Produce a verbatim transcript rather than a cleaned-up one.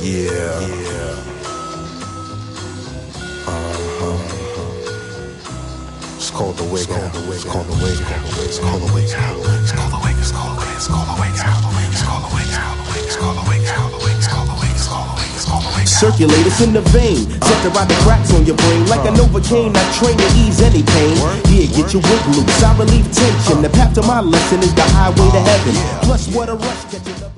Yeah, yeah. Uh-huh. It's called the wake out. It's called the wake out. It's called the wake out. It's called the wake. It's called the wake. It's called the wake out. It's called the wake out. It's called the wake out. It's called the wake. It's called the wake. It's called the wake. Circulators in the vein, set to ride the cracks on your brain. Like a Novocaine, I train to ease any pain. Yeah, get your wig loose, I relieve tension. The path to my lesson is the highway to heaven. Plus what a rush, get you